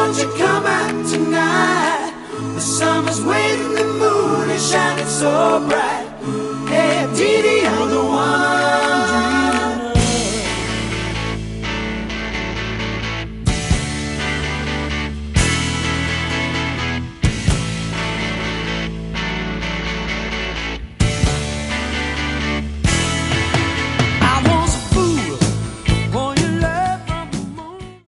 won't you come out tonight? The summer's waiting, the moon is shining so bright.